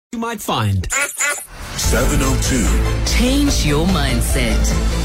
you might find. 702. Change your mindset.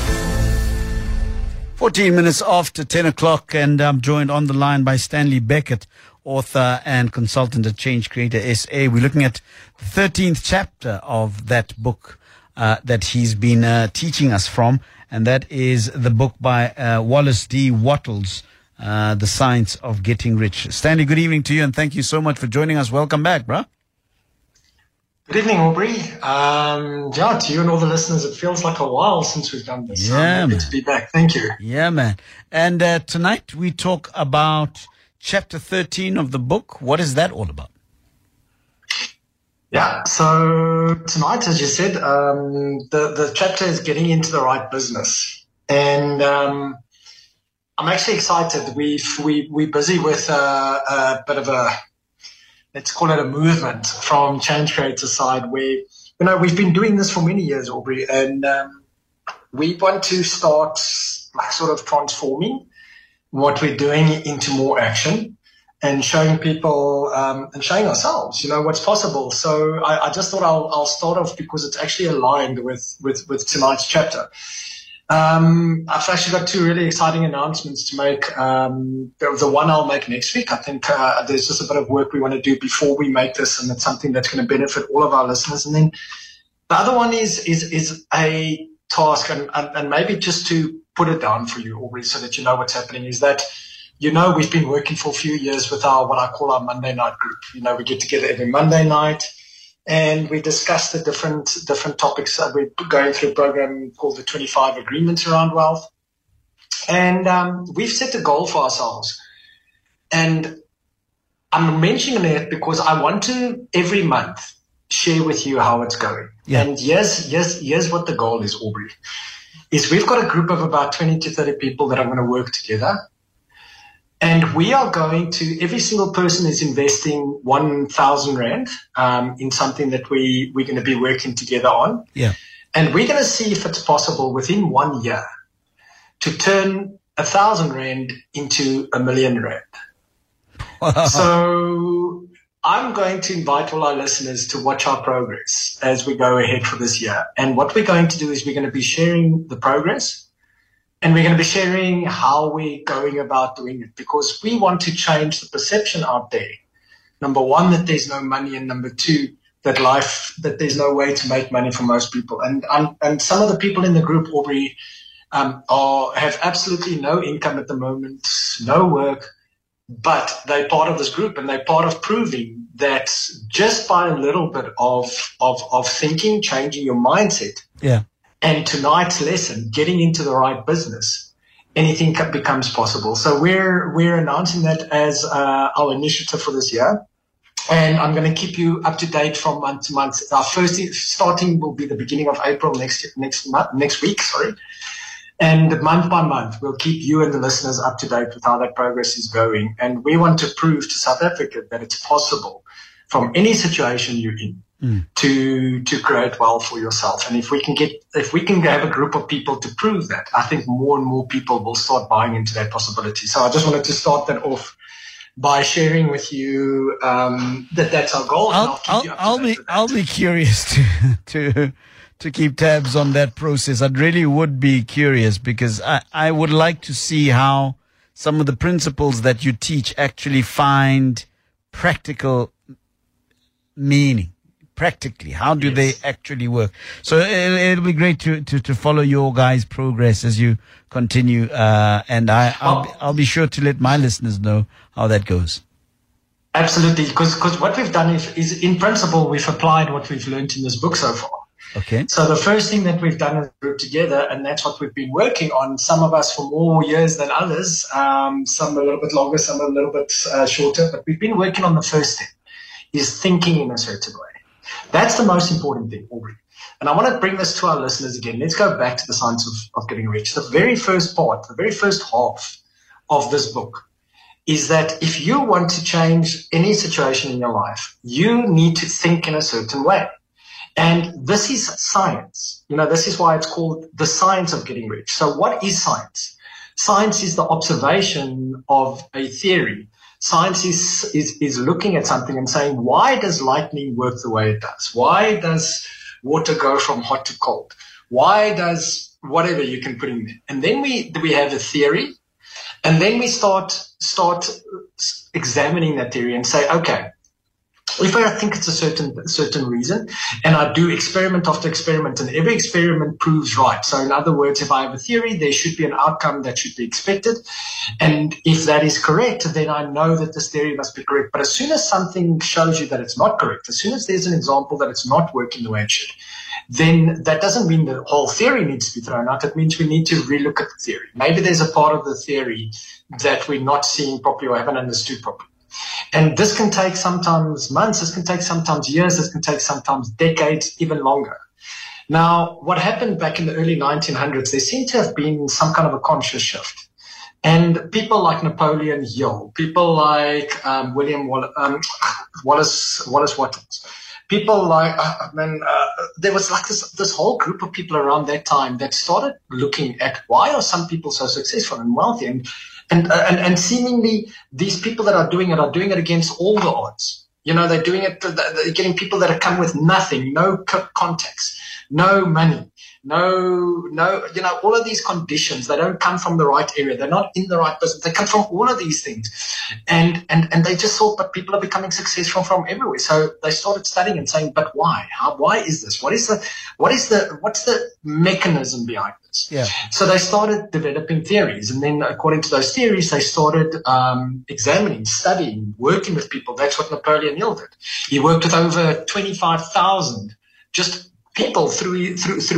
14 minutes after 10 o'clock, and I'm joined on the line by Stanley Beckett, author and consultant at Change Creator SA. We're looking at the 13th chapter of that book that he's been teaching us from, and that is the book by Wallace D. Wattles, The Science of Getting Rich. Stanley, good evening to you, and thank you so much for joining us. Welcome back, bro. Good evening, Aubrey. To you and all the listeners, it feels like a while since we've done this. Yeah, good to be back. Thank you. Yeah, man. And tonight we talk about chapter 13 of the book. What is that all about? Yeah, so tonight, as you said, the chapter is getting into the right business. And I'm actually excited. We're busy with a bit of a, let's call it a movement from Change Creator side where, we've been doing this for many years, Aubrey, and we want to start sort of transforming what we're doing into more action and showing people and showing ourselves, what's possible. So I just thought I'll start off because it's actually aligned with tonight's chapter. I've actually got two really exciting announcements to make. The one I'll make next week. I think there's just a bit of work we want to do before we make this, and it's something that's going to benefit all of our listeners. And then the other one is a task, and maybe just to put it down for you, Aubrey, so that you know what's happening, is that we've been working for a few years with what I call our Monday night group. We get together every Monday night, and we discuss the different topics. We're going through a program called the 25 Agreements Around Wealth. And we've set a goal for ourselves. And I'm mentioning it because I want to, every month, share with you how it's going. Yeah. And here's what the goal is, Aubrey, is we've got a group of about 20 to 30 people that are going to work together. And we are going to, every single person is investing 1,000 Rand in something that we're going to be working together on. Yeah. And we're going to see if it's possible within 1 year to turn 1,000 Rand into 1 million Rand. Wow. So I'm going to invite all our listeners to watch our progress as we go ahead for this year. And what we're going to do is we're going to be sharing the progress. And we're going to be sharing how we're going about doing it, because we want to change the perception out there. Number one, that there's no money, and number two, that there's no way to make money for most people. And some of the people in the group, Aubrey, have absolutely no income at the moment, no work, but they're part of this group, and they're part of proving that just by a little bit of thinking, changing your mindset. Yeah. And tonight's lesson, getting into the right business, anything becomes possible. So we're announcing that as our initiative for this year. And I'm going to keep you up to date from month to month. Our first starting will be the beginning of April next week. And month by month, we'll keep you and the listeners up to date with how that progress is going. And we want to prove to South Africa that it's possible from any situation you're in. To create wealth for yourself. And if we can have a group of people to prove that, I think more and more people will start buying into that possibility. So I just wanted to start that off by sharing with you that's our goal. I'll be curious to keep tabs on that process. I really would be curious, because I would like to see how some of the principles that you teach actually find practical meaning. Practically, how do they actually work? So it'll be great to follow your guys' progress as you continue, and I'll be sure to let my listeners know how that goes. Absolutely, because what we've done is in principle we've applied what we've learned in this book so far. Okay. So the first thing that we've done is group together, and that's what we've been working on. Some of us for more years than others, some a little bit longer, some a little bit shorter. But we've been working on the first step, is thinking in a certain way. That's the most important thing, Aubrey. And I want to bring this to our listeners again. Let's go back to the science of getting rich. The very first part, the very first half of this book is that if you want to change any situation in your life, you need to think in a certain way. And this is science. This is why it's called the science of getting rich. So what is science? Science is the observation of a theory. Science is looking at something and saying, why does lightning work the way it does? Why does water go from hot to cold? Why does whatever you can put in there? And then we have a theory, and then we start examining that theory and say, okay, if I think it's a certain reason, and I do experiment after experiment, and every experiment proves right. So in other words, if I have a theory, there should be an outcome that should be expected. And if that is correct, then I know that this theory must be correct. But as soon as something shows you that it's not correct, as soon as there's an example that it's not working the way it should, then that doesn't mean the whole theory needs to be thrown out. It means we need to relook at the theory. Maybe there's a part of the theory that we're not seeing properly or haven't understood properly. And this can take sometimes months, this can take sometimes years, this can take sometimes decades, even longer. Now, what happened back in the early 1900s, there seemed to have been some kind of a conscious shift. And people like Napoleon Hill, people like William Wallace Wattles, people like, there was like this whole group of people around that time that started looking at why are some people so successful and wealthy, and seemingly these people that are doing it against all the odds. You know, they're doing it, they're getting people that have come with nothing, no contacts, no money, no, you know, all of these conditions. They don't come from the right area. They're not in the right business. They come from all of these things. And they just thought, but people are becoming successful from everywhere. So they started studying and saying, but why? Why is this? What's the mechanism behind this? Yeah. So they started developing theories. And then according to those theories, they started examining, studying, working with people. That's what Napoleon Hill did. He worked with over 25,000 just people through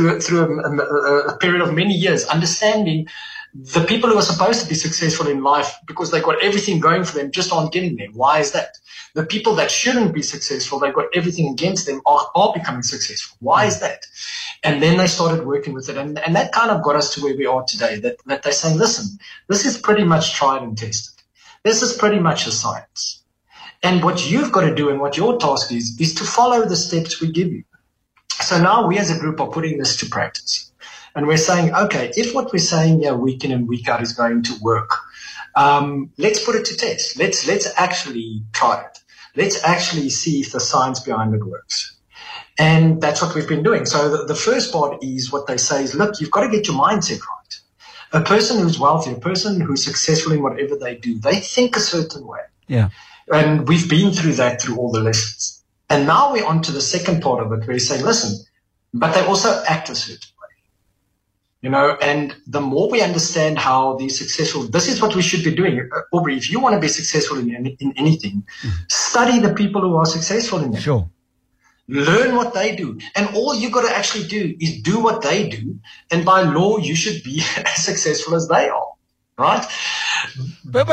a period of many years, understanding the people who are supposed to be successful in life because they got everything going for them just aren't getting there. Why is that? The people that shouldn't be successful, they got everything against them, are becoming successful. Why is that? And then they started working with it. And that kind of got us to where we are today, that they're saying, listen, this is pretty much tried and tested. This is pretty much a science. And what you've got to do and what your task is to follow the steps we give you. So now we as a group are putting this to practice. And we're saying, okay, if what we're saying here week in and week out is going to work, let's put it to test. Let's actually try it. Let's actually see if the science behind it works. And that's what we've been doing. So the first part is what they say is, look, you've got to get your mindset right. A person who's wealthy, a person who's successful in whatever they do, they think a certain way. Yeah. And we've been through that through all the lessons. And now we're on to the second part of it where you're saying, listen, but they also act a certain way. You know, and the more we understand how these successful, this is what we should be doing. Aubrey, if you want to be successful in anything, study the people who are successful in it. Sure. Learn what they do. And all you got to actually do is do what they do. And by law, you should be as successful as they are. Right? But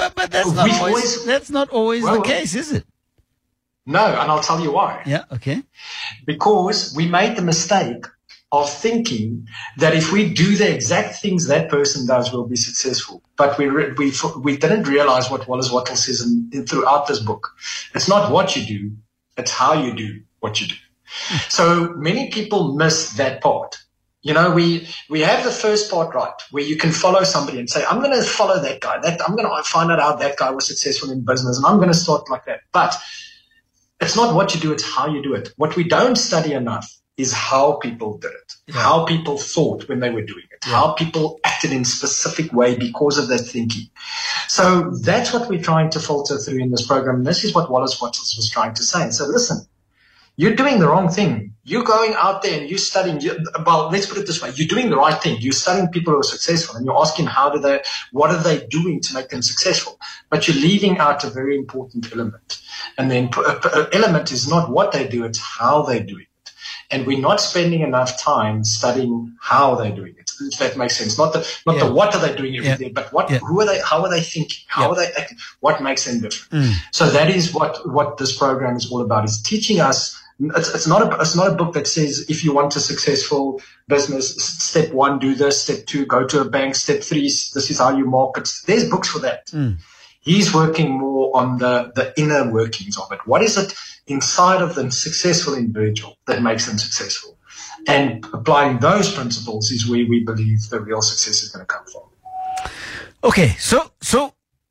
that's not always the case, is it? No, and I'll tell you why. Yeah, okay. Because we made the mistake of thinking that if we do the exact things that person does, we'll be successful. But we didn't realize what Wallace Wattles says throughout this book. It's not what you do, it's how you do what you do. So many people miss that part. You know, we have the first part right, where you can follow somebody and say, I'm going to follow that guy. I'm going to find out how that guy was successful in business, and I'm going to start like that. But it's not what you do, it's how you do it. What we don't study enough is how people did it, how people thought when they were doing it, how people acted in a specific way because of their thinking. So that's what we're trying to filter through in this program. And this is what Wallace Wattles was trying to say. So listen, you're doing the wrong thing. You're going out there and you're studying, well, let's put it this way. You're doing the right thing. You're studying people who are successful and you're asking what are they doing to make them successful? But you're leaving out a very important element. And then element is not what they do, it's how they're doing it. And we're not spending enough time studying how they're doing it. If that makes sense. Not the what are they doing every day, but who are they, how are they thinking? How are they acting? What makes them different? So that is what this program is all about, is teaching us. It's not a book that says if you want a successful business, step 1, do this, step 2, go to a bank, step 3, this is how you market. There's books for that. He's working more on the inner workings of it. What is it inside of the successful individual that makes them successful? And applying those principles is where we believe the real success is going to come from. Okay, so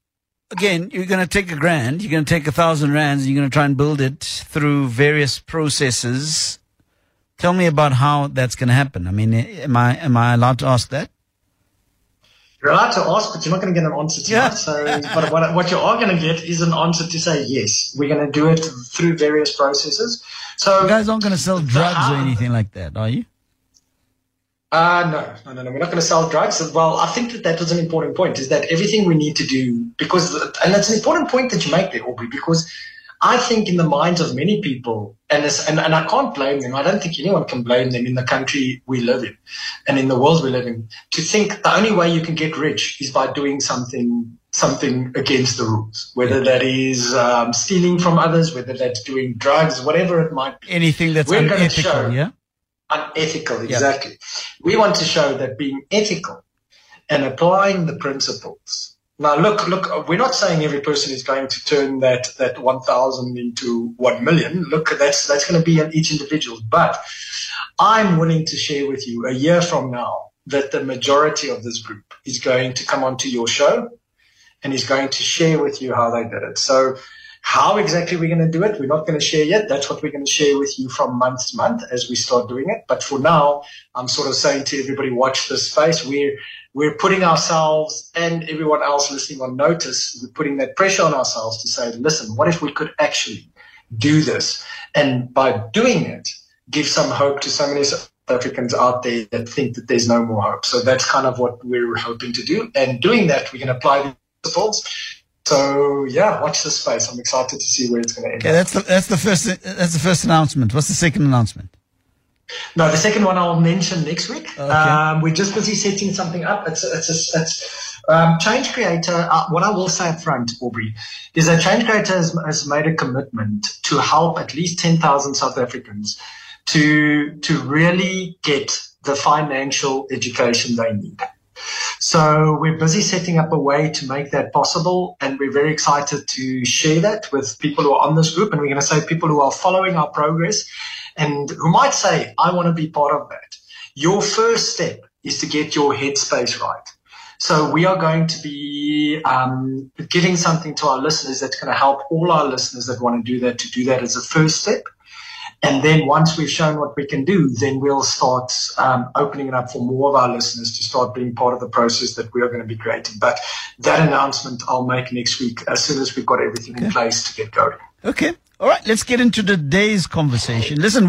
again, you're going to take $1,000, you're going to take 1,000 rands, and you're going to try and build it through various processes. Tell me about how that's going to happen. I mean, am I allowed to ask that? You're allowed to ask, but you're not going to get an answer tonight. Yeah. So, but what you are going to get is an answer to say yes. We're going to do it through various processes. So You guys aren't going to sell drugs or anything like that, are you? No. We're not going to sell drugs. Well, I think that was an important point, is that everything we need to do, and that's an important point that you make there, Aubrey, because I think in the minds of many people, and I can't blame them. I don't think anyone can blame them in the country we live in and in the world we live in, to think the only way you can get rich is by doing something against the rules, whether that is stealing from others, whether that's doing drugs, whatever it might be. Anything that's unethical, yeah? Unethical, exactly. Yeah. We want to show that being ethical and applying the principles. Now, look, we're not saying every person is going to turn that 1,000 into 1 million. Look, that's going to be on each individual. But I'm willing to share with you a year from now that the majority of this group is going to come onto your show and is going to share with you how they did it. So how exactly we're going to do it, we're not going to share yet. That's what we're going to share with you from month to month as we start doing it. But for now, I'm sort of saying to everybody, watch this space. We're putting ourselves and everyone else listening on notice. We're putting that pressure on ourselves to say, listen, what if we could actually do this? And by doing it, give some hope to so many South Africans out there that think that there's no more hope. So that's kind of what we're hoping to do. And doing that, we can apply the principles. So yeah, watch this space. I'm excited to see where it's going to end. Okay, that's the first announcement. What's the second announcement? No, the second one I'll mention next week. Okay. We're just busy setting something up. It's Change Creator. What I will say up front, Aubrey, is that Change Creator has made a commitment to help at least 10,000 South Africans to really get the financial education they need. So we're busy setting up a way to make that possible, and we're very excited to share that with people who are on this group. And we're going to say people who are following our progress and who might say, I want to be part of that. Your first step is to get your headspace right. So we are going to be giving something to our listeners that's going to help all our listeners that want to do that as a first step. And then once we've shown what we can do, then we'll start opening it up for more of our listeners to start being part of the process that we are going to be creating. But that announcement I'll make next week as soon as we've got everything in place to get going. Okay. All right. Let's get into today's conversation. Listen,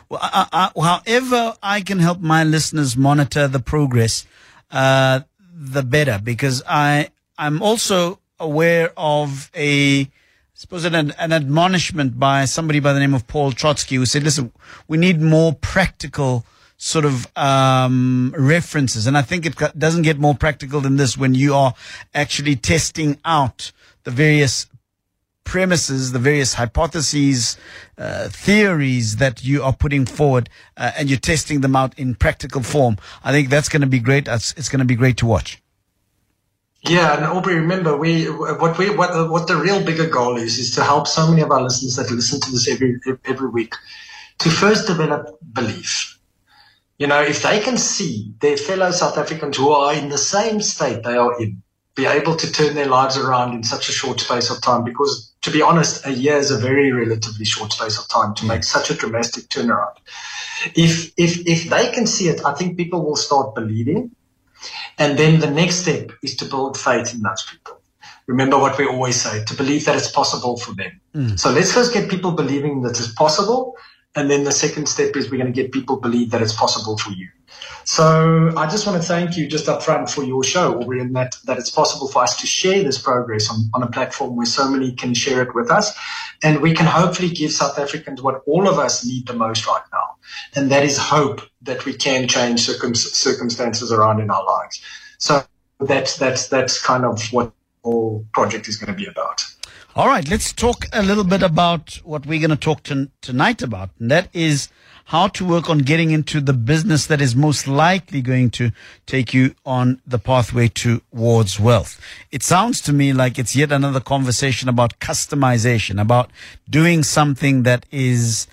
however I can help my listeners monitor the progress, the better, because I'm also aware of an admonishment by somebody by the name of Paul Trotsky, who said, listen, we need more practical sort of references. And I think it doesn't get more practical than this when you are actually testing out the various premises, the various hypotheses, theories that you are putting forward, and you're testing them out in practical form. I think that's going to be great. It's going to be great to watch. Yeah, and Aubrey, remember, what the real bigger goal is to help so many of our listeners that listen to this every week to first develop belief. You know, if they can see their fellow South Africans who are in the same state they are in, be able to turn their lives around in such a short space of time, because to be honest, a year is a very relatively short space of time to make such a dramatic turnaround. If they can see it, I think people will start believing. And then the next step is to build faith in those people. Remember what we always say, to believe that it's possible for them. So let's first get people believing that it's possible. And then the second step is we're going to get people believe that it's possible for you. So I just want to thank you just up front for your show, Aubrey, and that it's possible for us to share this progress on a platform where so many can share it with us. And we can hopefully give South Africans what all of us need the most right now. And that is hope that we can change circumstances around in our lives. So that's kind of what the whole project is going to be about. All right, let's talk a little bit about what we're going to talk tonight about, and that is how to work on getting into the business that is most likely going to take you on the pathway towards wealth. It sounds to me like it's yet another conversation about customization, about doing something that is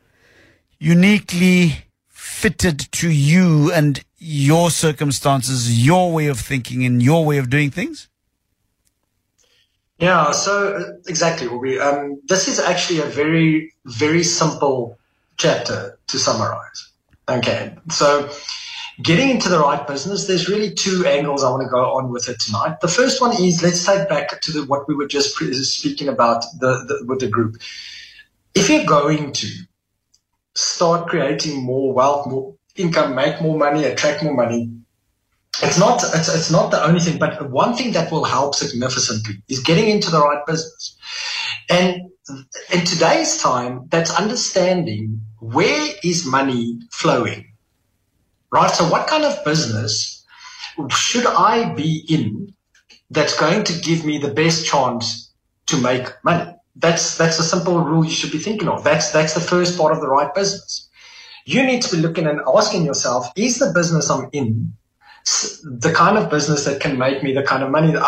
uniquely fitted to you and your circumstances, your way of thinking and your way of doing things. Yeah, so exactly, Aubrey. This is actually a very, very simple chapter to summarize. Okay, so getting into the right business, there's really two angles I want to go on with it tonight. The first one is, let's take back to what we were just speaking about with the group. If you're going to start creating more wealth, more income, make more money, attract more money, it's not the only thing, but one thing that will help significantly is getting into the right business. And in today's time, that's understanding where is money flowing, right? So what kind of business should I be in that's going to give me the best chance to make money? That's a simple rule you should be thinking of. That's the first part of the right business. You need to be looking and asking yourself, is the business I'm in the kind of business that can make me the kind of money that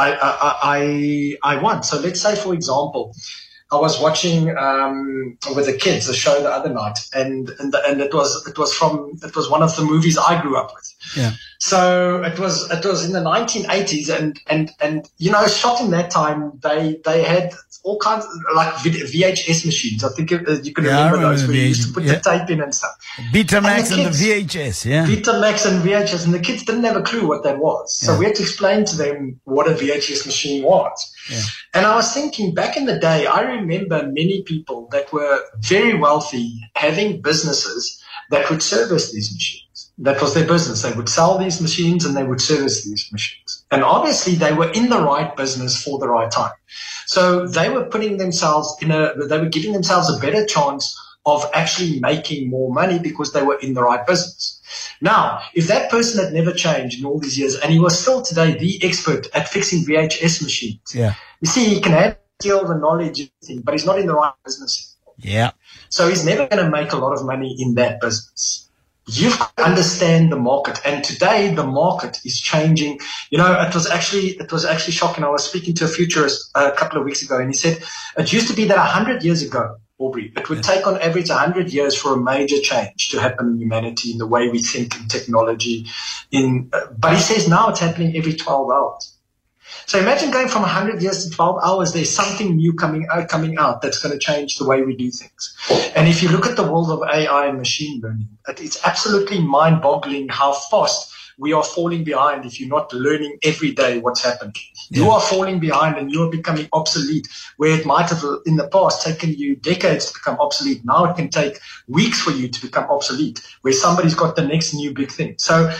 I want? So let's say, for example, I was watching with the kids a show the other night, and it was one of the movies I grew up with. Yeah. So it was in the 1980s, and you know, shot in that time, they had all kinds of like VHS machines. I think you can remember those where you used to put the tape in and stuff. Betamax and the VHS, yeah. Betamax and VHS, and the kids didn't have a clue what that was. So we had to explain to them what a VHS machine was. Yeah. And I was thinking, back in the day, I remember many people that were very wealthy having businesses that would service these machines. That was their business. They would sell these machines and they would service these machines. And obviously they were in the right business for the right time. So they were putting themselves they were giving themselves a better chance of actually making more money because they were in the right business. Now, if that person had never changed in all these years and he was still today the expert at fixing VHS machines, you see, he can have skills and knowledge, but he's not in the right business. Yeah. So he's never going to make a lot of money in that business. You've got to understand the market, and today the market is changing. You know, it was actually shocking. I was speaking to a futurist a couple of weeks ago, and he said it used to be that 100 years ago, Aubrey, it would take on average 100 years for a major change to happen in humanity, in the way we think, in technology. But he says now it's happening every 12 hours. So imagine going from 100 years to 12 hours, there's something new coming out that's going to change the way we do things. And if you look at the world of AI and machine learning, it's absolutely mind-boggling how fast we are falling behind if you're not learning every day what's happening. You are falling behind and you're becoming obsolete, where it might have in the past taken you decades to become obsolete. Now it can take weeks for you to become obsolete, where somebody's got the next new big thing. So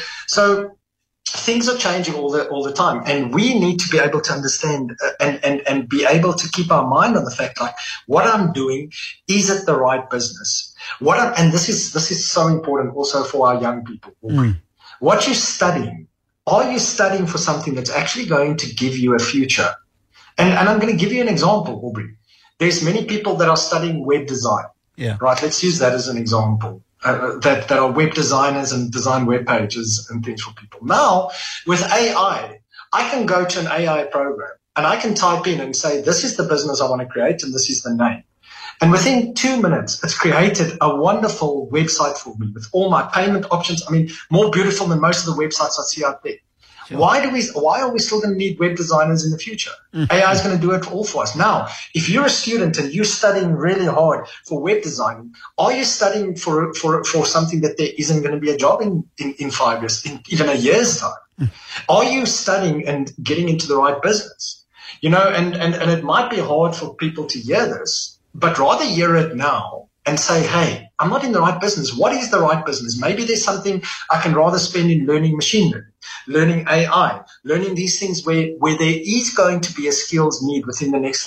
things are changing all the time, and we need to be able to understand and be able to keep our mind on the fact, like, what I'm doing, is it the right business? And this is so important also for our young people. What you're studying, are you studying for something that's actually going to give you a future? And I'm going to give you an example, Aubrey. There's many people that are studying web design. Yeah. Right. Let's use that as an example. That are web designers and design web pages and things for people. Now, with AI, I can go to an AI program and I can type in and say, this is the business I want to create and this is the name. And within 2 minutes, it's created a wonderful website for me with all my payment options. I mean, more beautiful than most of the websites I see out there. Sure. Why are we still going to need web designers in the future? AI is going to do it all for us. Now, if you're a student and you're studying really hard for web design, are you studying for something that there isn't going to be a job in 5 years, in even a year's time? Are you studying and getting into the right business? You know, and it might be hard for people to hear this, but rather hear it now and say, hey, I'm not in the right business. What is the right business? Maybe there's something I can rather spend in learning machine learning, learning AI, learning these things where there is going to be a skills need within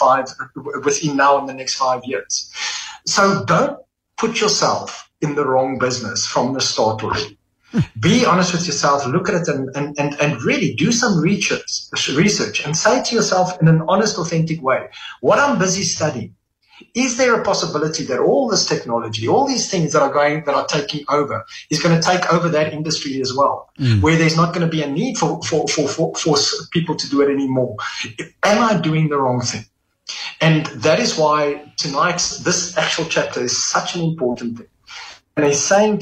now and the next 5 years. So don't put yourself in the wrong business from the start already. Be honest with yourself, look at it and really do some research and say to yourself in an honest, authentic way, what I'm busy studying, is there a possibility that all this technology, all these things that are taking over, is going to take over that industry as well, where there's not going to be a need for people to do it anymore? Am I doing the wrong thing? And that is why this actual chapter is such an important thing. And he's saying to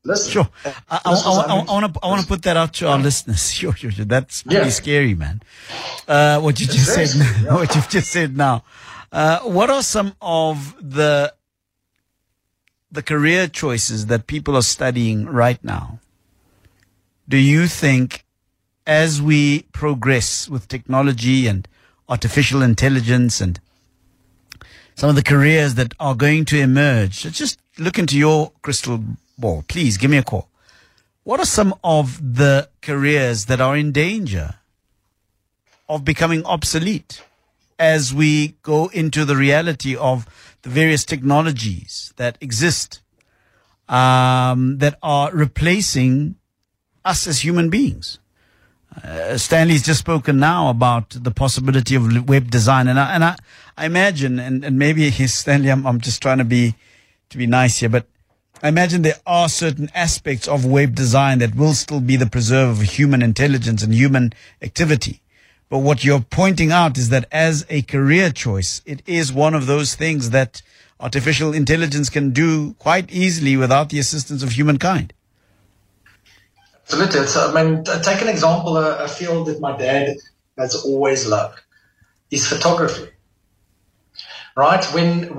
listen. Sure. I want to put that out to our listeners. Sure. That's pretty scary, man. What you've just said now. What are some of the career choices that people are studying right now? Do you think, as we progress with technology and artificial intelligence and some of the careers that are going to emerge, just look into your crystal ball. Please give me a call. What are some of the careers that are in danger of becoming obsolete as we go into the reality of the various technologies that exist, that are replacing us as human beings? Stanley's just spoken now about the possibility of web design, and I imagine, and maybe Stanley, I'm just trying to be nice here, but I imagine there are certain aspects of web design that will still be the preserve of human intelligence and human activity. But what you're pointing out is that as a career choice, it is one of those things that artificial intelligence can do quite easily without the assistance of humankind. Absolutely. Take an example, a field that my dad has always loved is photography. Right? When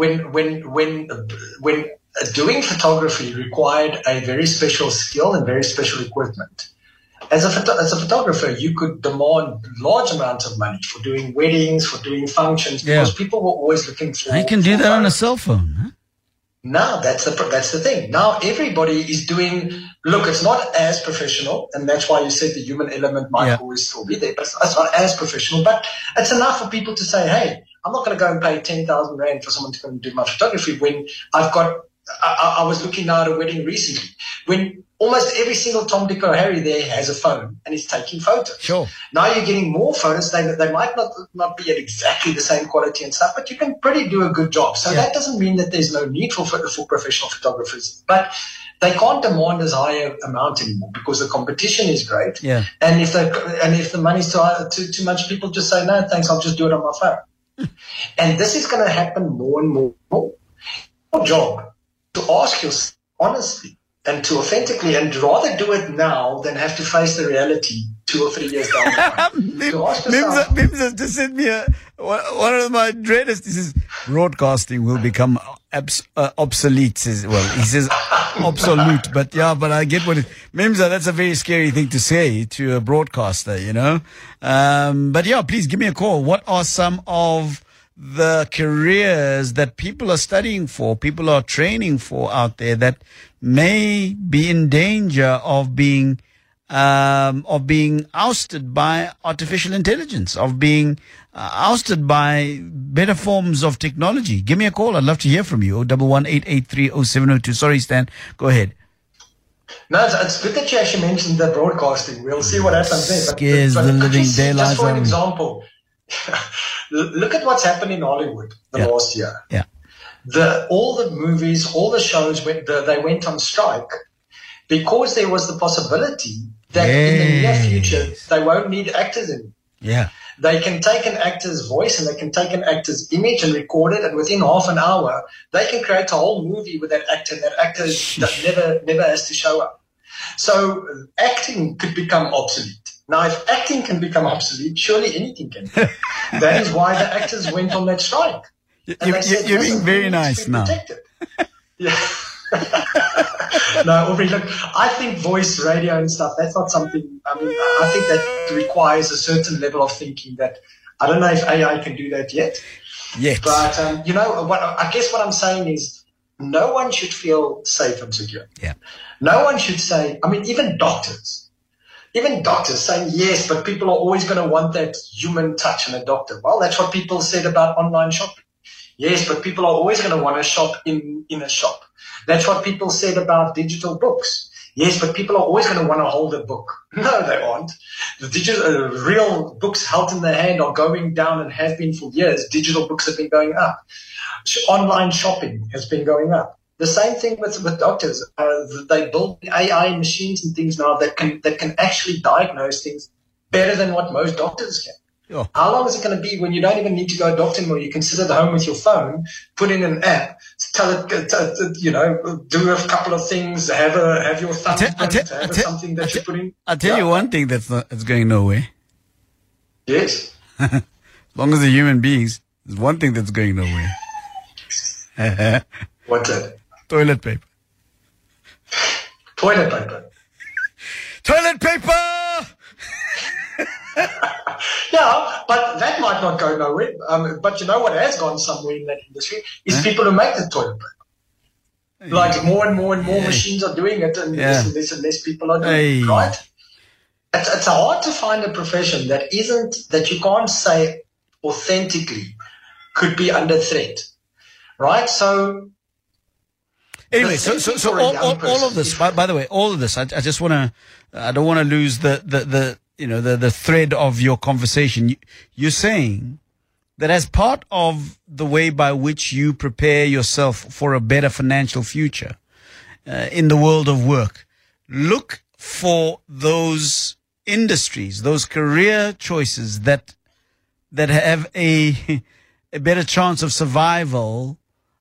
doing photography required a very special skill and very special equipment. As a photographer, you could demand large amounts of money for doing weddings, for doing functions, because people were always looking for. I can do that on a cell phone. Huh? Now that's the thing. Now everybody is doing. Look, it's not as professional, and that's why you said the human element might always still be there. But it's not as professional. But it's enough for people to say, "Hey, I'm not going to go and pay 10,000 rand for someone to come and do my photography." When I've got, I was looking now at a wedding recently when almost every single Tom, Dick, or Harry there has a phone and is taking photos. Sure. Now you're getting more photos. They might not be at exactly the same quality and stuff, but you can pretty do a good job. So that doesn't mean that there's no need for professional photographers, but they can't demand as high an amount anymore because the competition is great. Yeah. And if the money's too much, people just say, no, thanks, I'll just do it on my phone. And this is going to happen more and more. Your job to ask yourself honestly and to authentically, and rather do it now than have to face the reality 2 or 3 years down the line. Mims has just sent me one of my dreadest. He says broadcasting will become obsolete. He says obsolete, but I get what it. Mims, that's a very scary thing to say to a broadcaster, you know. But please give me a call. What are some of the careers that people are studying for, people are training for out there that may be in danger of being ousted by artificial intelligence, of being ousted by better forms of technology? Give me a call. I'd love to hear from you. 011-883-0702. Sorry, Stan. Go ahead. No, it's good that you actually mentioned the broadcasting. We'll see what happens there. Scares the living daylights. Just for an example, look at what's happened in Hollywood last year. Yeah. All the movies, all the shows, they went on strike because there was the possibility that in the near future they won't need actors anymore. Yeah. They can take an actor's voice and they can take an actor's image and record it, and within half an hour they can create a whole movie with that actor, and that actor never has to show up. So acting could become obsolete. Now, if acting can become obsolete, surely anything can. That is why the actors went on that strike. You're being very nice now. Yeah. No, Aubrey, look, I think voice, radio and stuff, that's not something, I think that requires a certain level of thinking that, I don't know if AI can do that yet. Yes. But, I guess what I'm saying is no one should feel safe and secure. Yeah. No one should say, even doctors saying, yes, but people are always going to want that human touch in a doctor. Well, that's what people said about online shopping. Yes, but people are always going to want to shop in a shop. That's what people said about digital books. Yes, but people are always going to want to hold a book. No, they aren't. The real books held in their hand are going down and have been for years. Digital books have been going up. Online shopping has been going up. The same thing with doctors. They build AI machines and things now that can actually diagnose things better than what most doctors can. Sure. How long is it going to be when you don't even need to go to a doctor anymore? You can sit at home with your phone, put in an app, tell it, do a couple of things, have your thumbprint, have something that you put in. I'll tell you one thing it's going nowhere. Yes. As long as the human beings, there's one thing that's going nowhere. What's that? Toilet paper. Toilet paper. Toilet paper! Yeah, but that might not go nowhere. But you know what has gone somewhere in that industry is people who make the toilet paper. Like more and more machines are doing it, and less and less people are doing it, right? It's hard to find a profession that you can't say authentically could be under threat, right? So anyway, so all of this, by the way, all of this, I just want to, I don't want to lose the thread of your conversation. You're saying that as part of the way by which you prepare yourself for a better financial future in the world of work, look for those industries, those career choices that have a better chance of survival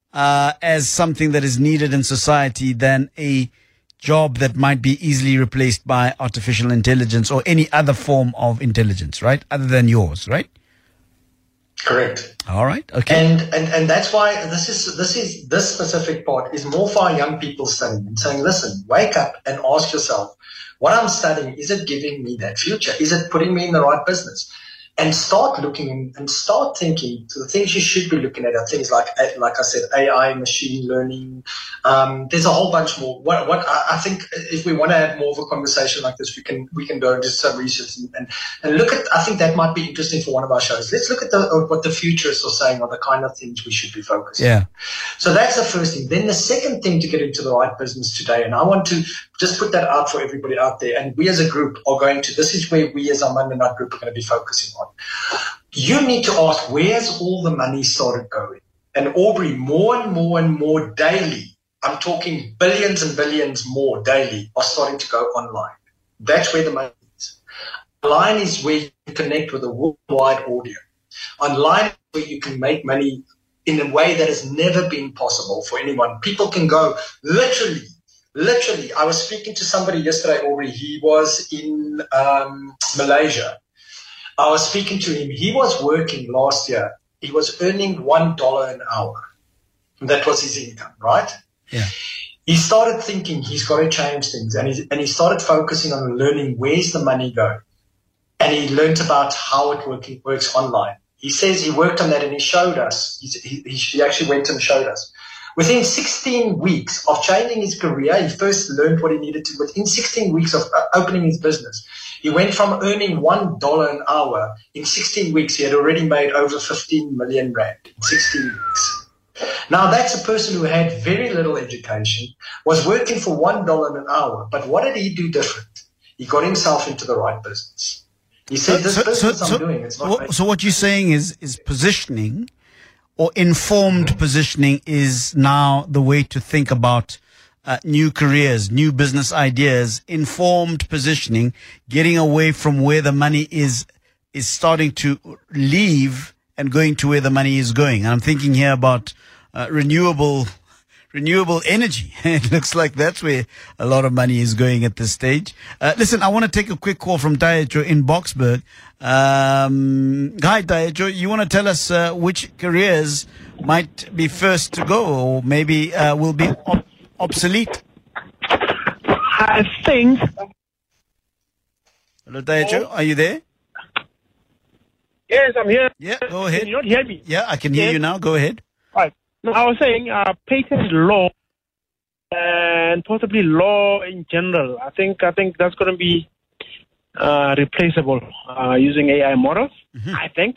as something that is needed in society than a job that might be easily replaced by artificial intelligence or any other form of intelligence, right? Other than yours, right? Correct. All right. Okay. And that's why this specific part is more for our young people studying and saying, listen, wake up and ask yourself, what I'm studying, is it giving me that future? Is it putting me in the right business? And start looking and start thinking. So the things you should be looking at are things like I said, AI, machine learning. There's a whole bunch more. What I think, if we want to have more of a conversation like this, we can go and do some research and look at. I think that might be interesting for one of our shows. Let's look at what the futurists are saying are the kind of things we should be focusing on. So that's the first thing. Then the second thing to get into the right business today, and I want to just put that out for everybody out there. And we as a group are going to. This is where we as a Monday Night group are going to be focusing on. You need to ask, where's all the money started going? And Aubrey, more and more daily, I'm talking billions and billions more daily, are starting to go online. That's where the money is. Online is where you connect with a worldwide audience. Online is where you can make money in a way that has never been possible for anyone. People can go literally, I was speaking to somebody yesterday, Aubrey. He was in Malaysia. I was speaking to him. He was working last year. He was earning $1 an hour. That was his income, right? Yeah. He started thinking he's got to change things, and he started focusing on learning where's the money going. And he learned about how it works online. He says he worked on that, and he showed us. He actually went and showed us. Within 16 weeks of changing his career, he first learned what he needed to. Within 16 weeks of opening his business, he went from earning $1 an hour. In 16 weeks, he had already made over 15 million rand in 16 weeks. Now, that's a person who had very little education, was working for $1 an hour. But what did he do different? He got himself into the right business. He said, this business I'm doing, it's not... So what you're saying is positioning or informed positioning is now the way to think about new careers, new business ideas, informed positioning, getting away from where the money is starting to leave and going to where the money is going. And I'm thinking here about renewable energy. It looks like that's where a lot of money is going at this stage. Listen, I want to take a quick call from Tayejo in Boksburg. Hi, Tayejo. You want to tell us which careers might be first to go or maybe will be obsolete? I think... Hello, Tayejo. Are you there? Yes, I'm here. Yeah, go ahead. Can you not hear me? Yeah, I can hear you now. Go ahead. Right. No, I was saying patent law and possibly law in general. I think that's going to be replaceable using AI models. Mm-hmm. I think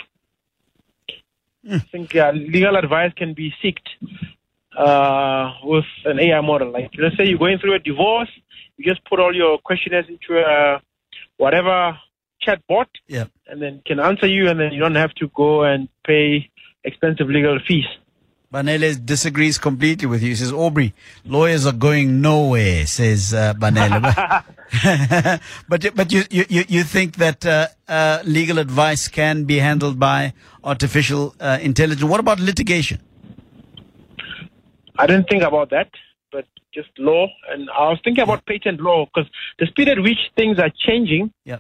legal advice can be sought with an AI model. Like, let's say you're going through a divorce, you just put all your questionnaires into whatever chatbot, and then can answer you, and then you don't have to go and pay expensive legal fees. Banele disagrees completely with you. He says, Aubrey, lawyers are going nowhere, says Banele. but you think that legal advice can be handled by artificial intelligence. What about litigation? I didn't think about that, but just law. And I was thinking about patent law because the speed at which things are changing in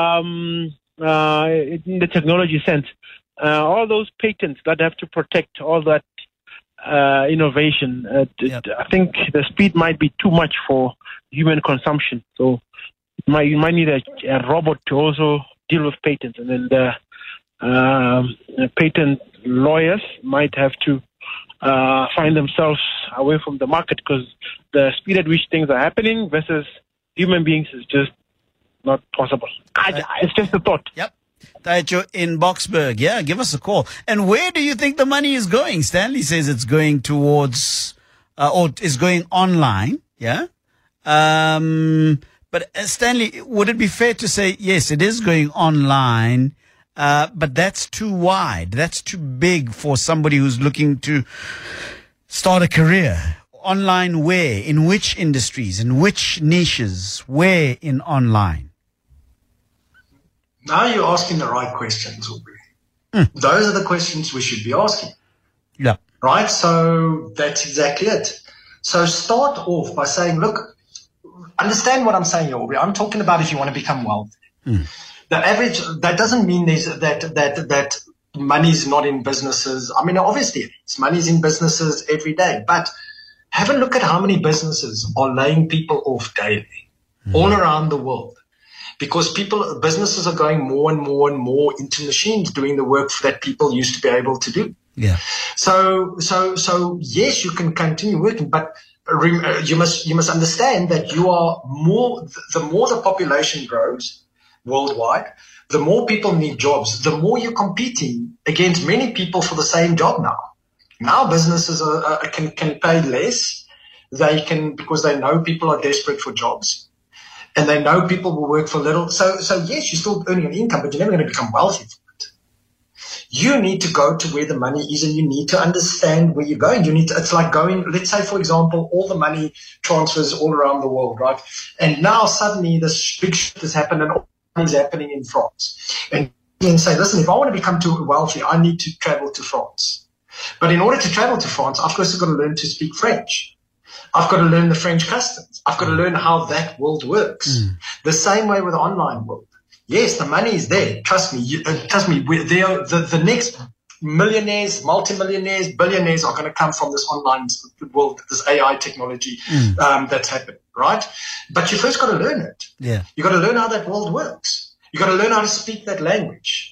the technology sense, all those patents that have to protect all that innovation, I think the speed might be too much for human consumption. So you might need a robot to also deal with patents. And then the patent lawyers might have to find themselves away from the market because the speed at which things are happening versus human beings is just not possible. It's just a thought. Yep. Taicho in Boksburg. Yeah, give us a call. And where do you think the money is going? Stanley says it's going towards, or is going online. Yeah. But Stanley, would it be fair to say, yes, it is going online, but that's too wide. That's too big for somebody who's looking to start a career. Online where? In which industries? In which niches? Where in online? Now you're asking the right questions, Aubrey. Those are the questions we should be asking. Yeah. Right? So that's exactly it. So start off by saying, look, understand what I'm saying, Aubrey. I'm talking about if you want to become wealthy. The average, that doesn't mean that money is not in businesses. I mean, obviously it is. Money is in businesses every day. But have a look at how many businesses are laying people off daily all around the world. Because businesses are going more and more and more into machines doing the work that people used to be able to do. Yeah. So yes, you can continue working, but you must understand that the more the population grows worldwide, the more people need jobs, the more you're competing against many people for the same job now. Now businesses can pay less. They can, because they know people are desperate for jobs. And they know people will work for little. So yes, you're still earning an income, but you're never going to become wealthy from it. You need to go to where the money is, and you need to understand where you're going. It's like going, let's say, for example, all the money transfers all around the world, right? And now suddenly this big shift has happened and all is happening in France. And you can say, listen, if I want to become too wealthy, I need to travel to France. But in order to travel to France, I've also got to learn to speak French. I've got to learn the French customs. I've got to learn how that world works. The same way with the online world. Yes, the money is there. Trust me. The next millionaires, multimillionaires, billionaires are going to come from this online world, this AI technology that's happening, right? But you first got to learn it. Yeah. You got to learn how that world works. You got to learn how to speak that language.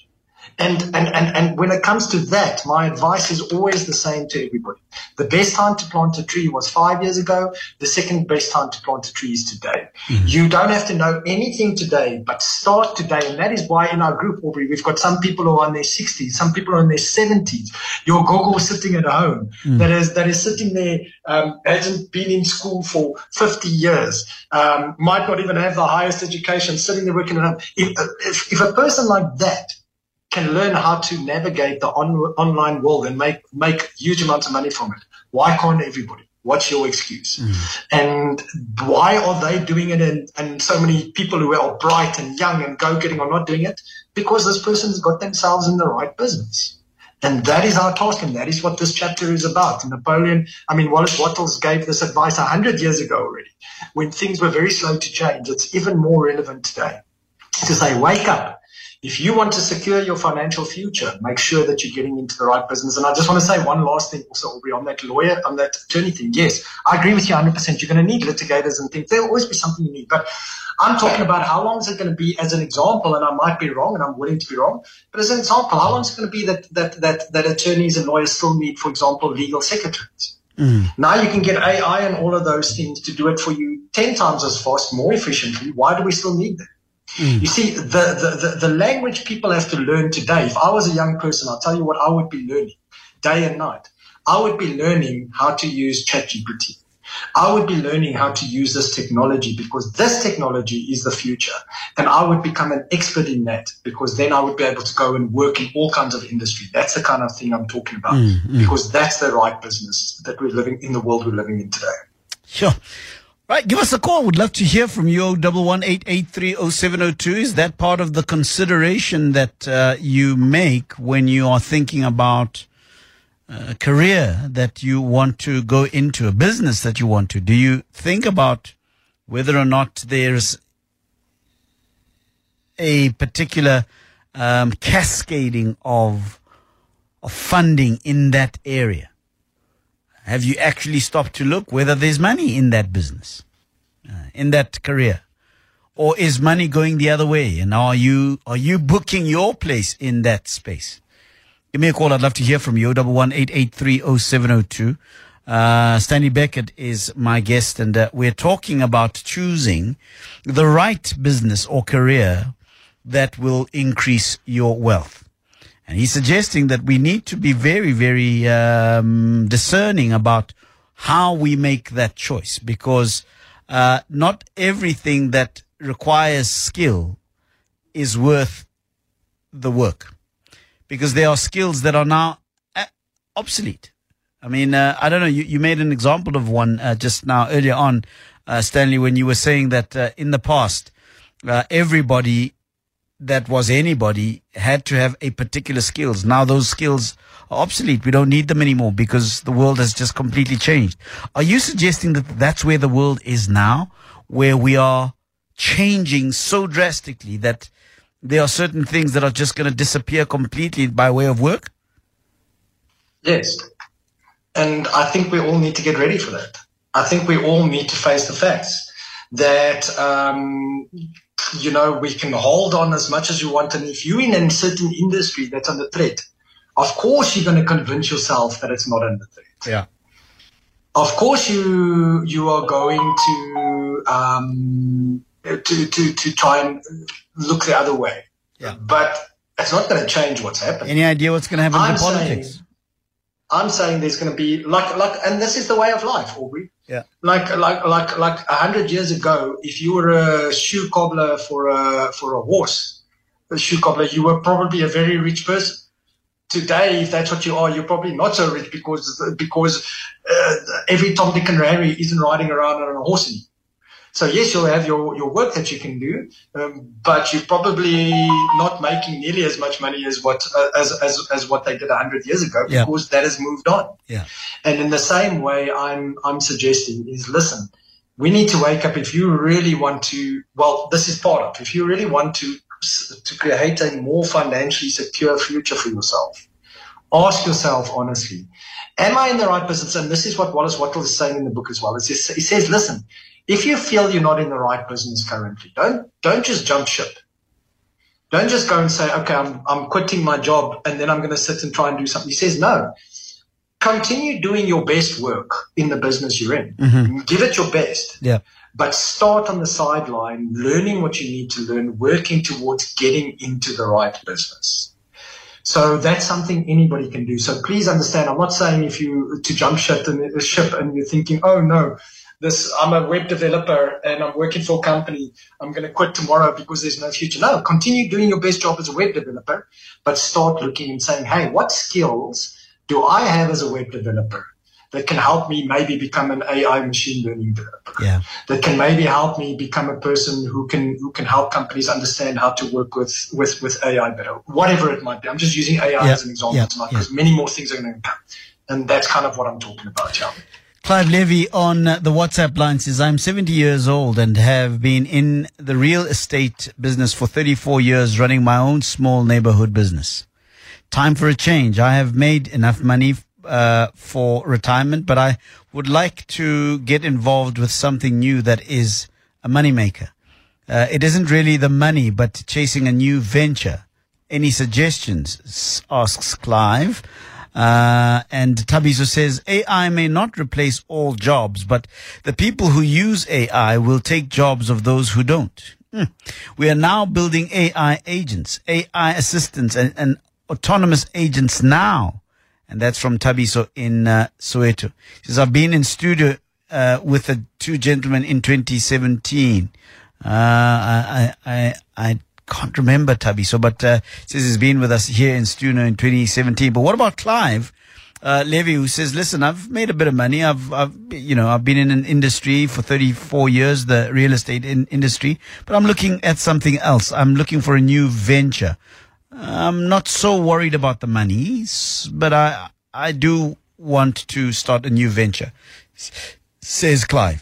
And when it comes to that, my advice is always the same to everybody. The best time to plant a tree was 5 years ago. The second best time to plant a tree is today. You don't have to know anything today, but start today. And that is why in our group, Aubrey, we've got some people who are in their 60s, some people are in their 70s. Your gogo sitting at home that is sitting there, hasn't been in school for 50 years, might not even have the highest education, sitting there working at home. If a person like that can learn how to navigate the online world and make huge amounts of money from it, why can't everybody? What's your excuse? And why are they doing it and so many people who are bright and young and go-getting are not doing it? Because this person's got themselves in the right business. And that is our task, and that is what this chapter is about. Wallace Wattles gave this advice 100 years ago already, when things were very slow to change. It's even more relevant today to say, wake up. If you want to secure your financial future, make sure that you're getting into the right business. And I just want to say one last thing also, Aubrey, on that attorney thing. Yes, I agree with you 100%. You're going to need litigators and things. There'll always be something you need. But I'm talking about how long is it going to be as an example, and I might be wrong, and I'm willing to be wrong. But as an example, how long is it going to be that attorneys and lawyers still need, for example, legal secretaries? Now you can get AI and all of those things to do it for you 10 times as fast, more efficiently. Why do we still need them? You see, the language people have to learn today. If I was a young person, I'll tell you what I would be learning day and night. I would be learning how to use ChatGPT. I would be learning how to use this technology because this technology is the future. And I would become an expert in that because then I would be able to go and work in all kinds of industry. That's the kind of thing I'm talking about because that's the right business that we're living in the world we're living in today. Sure. Right, give us a call. Would love to hear from you. 011-883-0702. Is that part of the consideration that you make when you are thinking about a career that you want to go into, a business that you want to? Do you think about whether or not there's a particular cascading of funding in that area? Have you actually stopped to look whether there's money in that business, in that career? Or is money going the other way? And are you booking your place in that space? Give me a call. I'd love to hear from you. 011-883-0702. Stanley Beckett is my guest, and we're talking about choosing the right business or career that will increase your wealth. And he's suggesting that we need to be very, very discerning about how we make that choice, because not everything that requires skill is worth the work, because there are skills that are now obsolete. I mean, I don't know, you made an example of one just now earlier on, Stanley, when you were saying that in the past, everybody that was anybody had to have a particular skills. Now those skills are obsolete. We don't need them anymore because the world has just completely changed. Are you suggesting that that's where the world is now, where we are changing so drastically that there are certain things that are just going to disappear completely by way of work? Yes. And I think we all need to get ready for that. I think we all need to face the facts that, we can hold on as much as you want. And if you're in a certain industry that's under threat, of course you're going to convince yourself that it's not under threat. Yeah. Of course you are going to try and look the other way. Yeah. But it's not going to change what's happening. Any idea what's going to happen to politics? I'm saying there's going to be and this is the way of life, Aubrey. Yeah. Like 100 years ago, if you were a shoe cobbler for a horse, a shoe cobbler, you were probably a very rich person. Today, if that's what you are, you're probably not so rich because every Tom, Dick, and Harry isn't riding around on a horse anymore. So yes, you'll have your work that you can do, but you're probably not making nearly as much money as what they did 100 years ago, because that has moved on. Yeah. And in the same way, I'm suggesting is, listen, we need to wake up. If you really want to, this is part of, if you really want to create a more financially secure future for yourself, ask yourself honestly, am I in the right business? And this is what Wallace Wattle is saying in the book as well. He says, listen, if you feel you're not in the right business currently, don't just jump ship. Don't just go and say, okay, I'm quitting my job and then I'm going to sit and try and do something. He says, no, continue doing your best work in the business you're in. Mm-hmm. Give it your best. Yeah. But start on the sideline, learning what you need to learn, working towards getting into the right business. So that's something anybody can do. So please understand, I'm not saying if you to jump ship and you're thinking, oh no, I'm a web developer and I'm working for a company, I'm going to quit tomorrow because there's no future. No, continue doing your best job as a web developer, but start looking and saying, hey, what skills do I have as a web developer that can help me maybe become an AI machine learning developer? Yeah. That can maybe help me become a person who can help companies understand how to work with AI better, whatever it might be. I'm just using AI as an example tonight because many more things are going to come. And that's kind of what I'm talking about, yeah. Clive Levy on the WhatsApp line says, I'm 70 years old and have been in the real estate business for 34 years, running my own small neighborhood business. Time for a change. I have made enough money for retirement, but I would like to get involved with something new that is a moneymaker. It isn't really the money, but chasing a new venture. Any suggestions? Asks Clive. And Tabiso says, AI may not replace all jobs, but the people who use AI will take jobs of those who don't. We are now building AI agents, AI assistants, and autonomous agents now. And that's from Tabiso in Soweto. He says, I've been in studio with two gentlemen in 2017. I can't remember Thabiso, but says he's been with us here in Stuno in 2017. But what about Clive Levy, who says, listen, I've made a bit of money. I've been in an industry for 34 years, the real estate industry, but I'm looking at something else. I'm looking for a new venture. I'm not so worried about the money, but I do want to start a new venture, says Clive.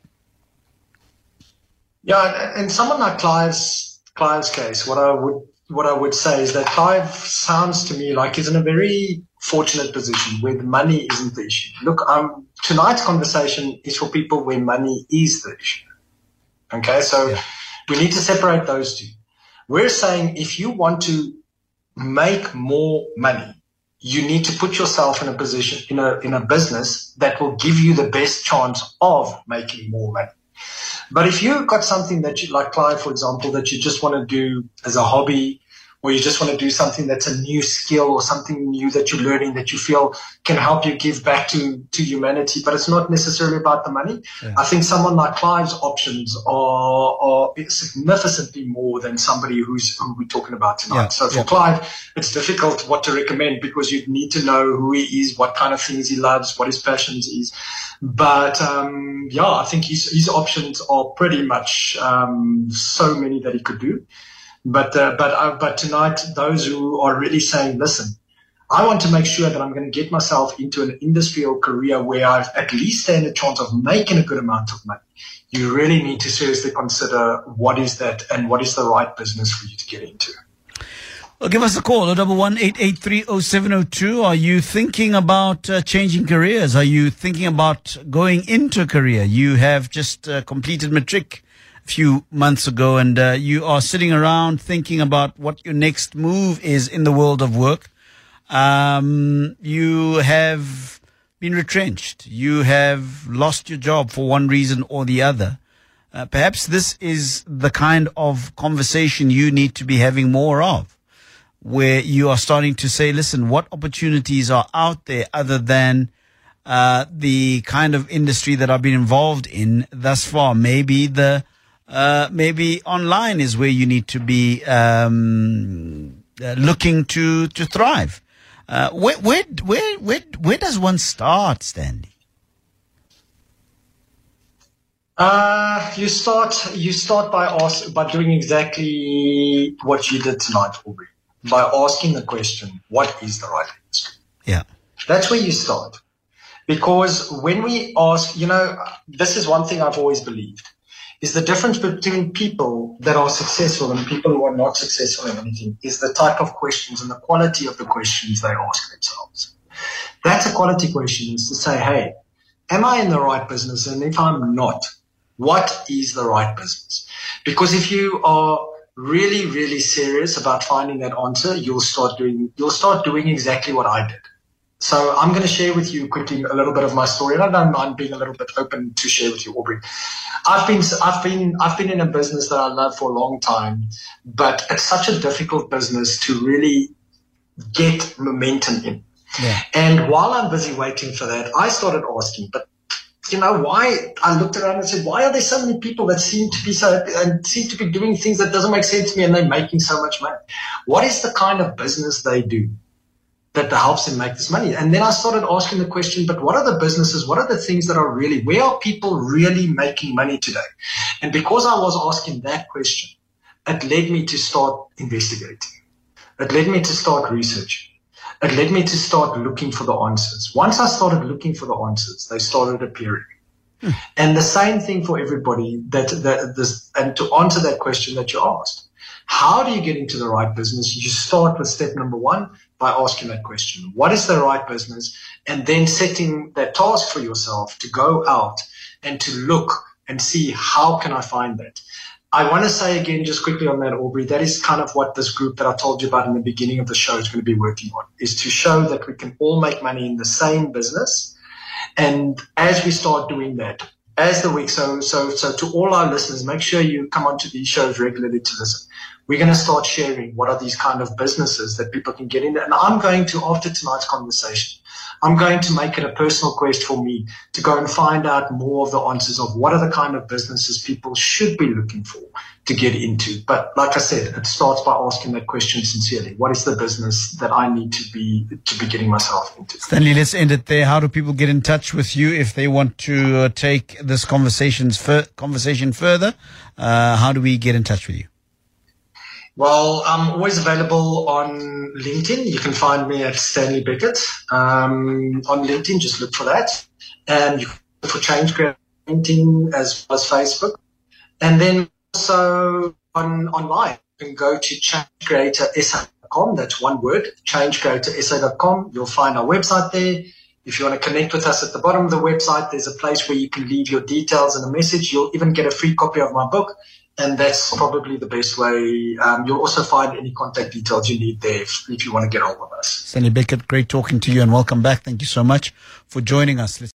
Yeah, and someone like Clive's case, what I would say is that Clive sounds to me like he's in a very fortunate position where the money isn't the issue. Look, tonight's conversation is for people where money is the issue. Okay, so we need to separate those two. We're saying if you want to make more money, you need to put yourself in a position, in a business that will give you the best chance of making more money. But if you've got something that you, like Clive, for example, that you just want to do as a hobby, or you just want to do something that's a new skill or something new that you're learning that you feel can help you give back to humanity, but it's not necessarily about the money. Yeah. I think someone like Clive's options are significantly more than somebody who we're talking about tonight. Yeah. So for Clive, it's difficult what to recommend because you need to know who he is, what kind of things he loves, what his passions is. But I think his options are pretty much so many that he could do. But tonight, those who are really saying, listen, I want to make sure that I'm going to get myself into an industry or career where I at least stand a chance of making a good amount of money. You really need to seriously consider what is that and what is the right business for you to get into. Well, give us a call, 011-883-0702. Are you thinking about changing careers? Are you thinking about going into a career? You have just completed matric few months ago, and you are sitting around thinking about what your next move is in the world of work. You have been retrenched. You have lost your job for one reason or the other. Perhaps this is the kind of conversation you need to be having more of, where you are starting to say, listen, what opportunities are out there other than the kind of industry that I've been involved in thus far? Maybe online is where you need to be looking to thrive. Where does one start, Stanley? You start by doing exactly what you did tonight, Aubrey. By asking the question, what is the right industry? Yeah. That's where you start. Because when we ask, this is one thing I've always believed, is the difference between people that are successful and people who are not successful in anything is the type of questions and the quality of the questions they ask themselves. That's a quality question, is to say, hey, am I in the right business? And if I'm not, what is the right business? Because if you are really, really serious about finding that answer, you'll start doing exactly what I did. So I'm going to share with you quickly a little bit of my story, and I don't mind being a little bit open to share with you, Aubrey. I've been in a business that I love for a long time, but it's such a difficult business to really get momentum in. Yeah. And while I'm busy waiting for that, I started asking, but why? I looked around and said, why are there so many people that seem to be doing things that doesn't make sense to me, and they're making so much money? What is the kind of business they do that helps them make this money? And then I started asking the question, but what are the businesses? What are the things that are really, where are people really making money today? And because I was asking that question, it led me to start investigating. It led me to start researching. It led me to start looking for the answers. Once I started looking for the answers, they started appearing. And the same thing for everybody and to answer that question that you asked. How do you get into the right business? You start with step number one by asking that question. What is the right business? And then setting that task for yourself to go out and to look and see, how can I find that? I want to say again, just quickly on that, Aubrey, that is kind of what this group that I told you about in the beginning of the show is going to be working on, is to show that we can all make money in the same business. And as we start doing that, as the week, so to all our listeners, make sure you come onto these shows regularly to listen. We're going to start sharing what are these kind of businesses that people can get in. And I'm going to, after tonight's conversation, I'm going to make it a personal quest for me to go and find out more of the answers of what are the kind of businesses people should be looking for to get into. But like I said, it starts by asking that question sincerely. What is the business that I need to be getting myself into? Stanley, let's end it there. How do people get in touch with you if they want to take this conversation further? How do we get in touch with you? Well, I'm always available on LinkedIn. You can find me at Stanley Beckett. On LinkedIn, just look for that. And you can look for Change Creator LinkedIn as well as Facebook. And then also online, you can go to changecreatorsa.com. That's one word, changecreatorsa.com. You'll find our website there. If you want to connect with us at the bottom of the website, there's a place where you can leave your details and a message. You'll even get a free copy of my book. And that's probably the best way. You'll also find any contact details you need there if you want to get hold of us. Stanley Beckett, great talking to you and welcome back. Thank you so much for joining us.